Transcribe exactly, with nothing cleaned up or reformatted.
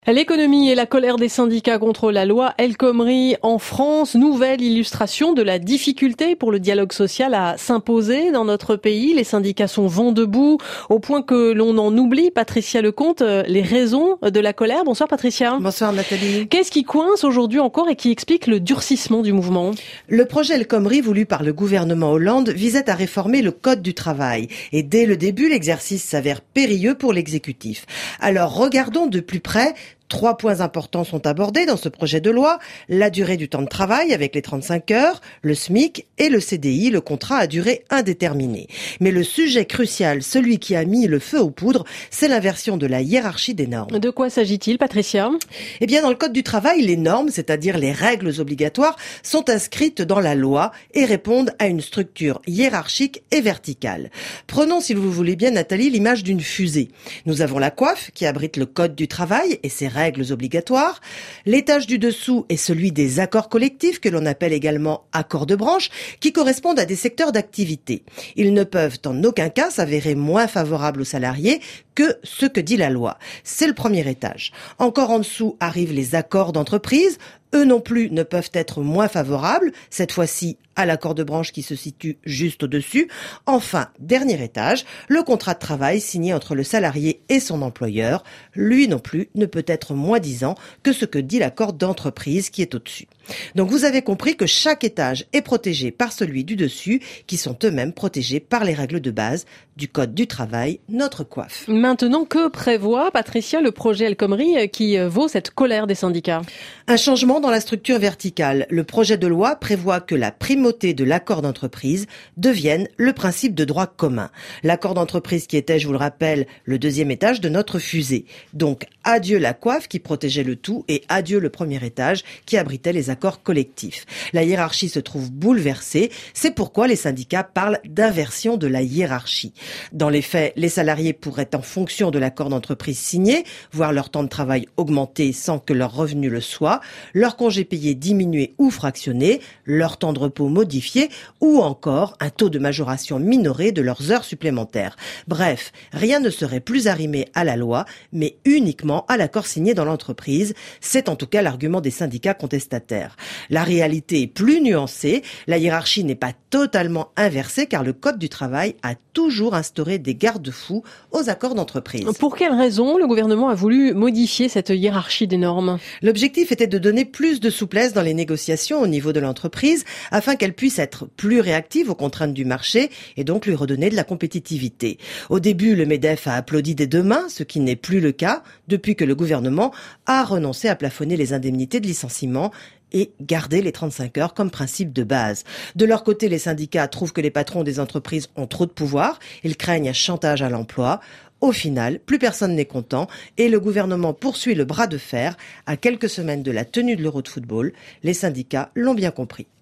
L'économie et la colère des syndicats contre la loi El Khomri en France, nouvelle illustration de la difficulté pour le dialogue social à s'imposer dans notre pays. Les syndicats sont vent debout au point que l'on en oublie, Patricia Lecomte, les raisons de la colère. Bonsoir Patricia. Bonsoir Nathalie. Qu'est-ce qui coince aujourd'hui encore et qui explique le durcissement du mouvement ? Le projet El Khomri voulu par le gouvernement Hollande visait à réformer le code du travail. Et dès le début, l'exercice s'avère périlleux pour l'exécutif. Alors regardons de plus près. Trois points importants sont abordés dans ce projet de loi. La durée du temps de travail avec les trente-cinq heures, le SMIC et le C D I, le contrat à durée indéterminée. Mais le sujet crucial, celui qui a mis le feu aux poudres, c'est l'inversion de la hiérarchie des normes. De quoi s'agit-il, Patricia ? Eh bien, dans le Code du travail, les normes, c'est-à-dire les règles obligatoires, sont inscrites dans la loi et répondent à une structure hiérarchique et verticale. Prenons, si vous voulez bien, Nathalie, l'image d'une fusée. Nous avons la coiffe qui abrite le Code du travail et ses règles règles obligatoires. L'étage du dessous est celui des accords collectifs que l'on appelle également accords de branche qui correspondent à des secteurs d'activité. Ils ne peuvent en aucun cas s'avérer moins favorables aux salariés que ce que dit la loi. C'est le premier étage. Encore en dessous arrivent les accords d'entreprise. Eux non plus ne peuvent être moins favorables, cette fois-ci à l'accord de branche qui se situe juste au-dessus. Enfin, dernier étage, le contrat de travail signé entre le salarié et son employeur. Lui non plus ne peut être moins disant que ce que dit l'accord d'entreprise qui est au-dessus. Donc vous avez compris que chaque étage est protégé par celui du dessus, qui sont eux-mêmes protégés par les règles de base du Code du travail, notre coiffe. Maintenant, que prévoit, Patricia, le projet El Khomri qui vaut cette colère des syndicats ? Un changement dans la structure verticale. Le projet de loi prévoit que la primauté de l'accord d'entreprise devienne le principe de droit commun. L'accord d'entreprise qui était, je vous le rappelle, le deuxième étage de notre fusée. Donc, adieu la coiffe qui protégeait le tout et adieu le premier étage qui abritait les accords collectifs. La hiérarchie se trouve bouleversée. C'est pourquoi les syndicats parlent d'inversion de la hiérarchie. Dans les faits, les salariés pourraient, en fonction de l'accord d'entreprise signé, voir leur temps de travail augmenter sans que leur revenu le soit, leur congé payé diminué ou fractionné, leur temps de repos modifié ou encore un taux de majoration minoré de leurs heures supplémentaires. Bref, rien ne serait plus arrimé à la loi, mais uniquement à l'accord signé dans l'entreprise. C'est en tout cas l'argument des syndicats contestataires. La réalité est plus nuancée. La hiérarchie n'est pas totalement inversée car le Code du travail a toujours instauré des garde-fous aux accords d'entreprise. Pour quelles raisons le gouvernement a voulu modifier cette hiérarchie des normes ? L'objectif était de donner plus de souplesse dans les négociations au niveau de l'entreprise afin qu'elle puisse être plus réactive aux contraintes du marché et donc lui redonner de la compétitivité. Au début, le MEDEF a applaudi des deux mains, ce qui n'est plus le cas depuis que le gouvernement a renoncé à plafonner les indemnités de licenciement et garder les trente-cinq heures comme principe de base. De leur côté, les syndicats trouvent que les patrons des entreprises ont trop de pouvoir. Ils craignent un chantage à l'emploi. Au final, plus personne n'est content et le gouvernement poursuit le bras de fer. À quelques semaines de la tenue de l'Euro de football, les syndicats l'ont bien compris.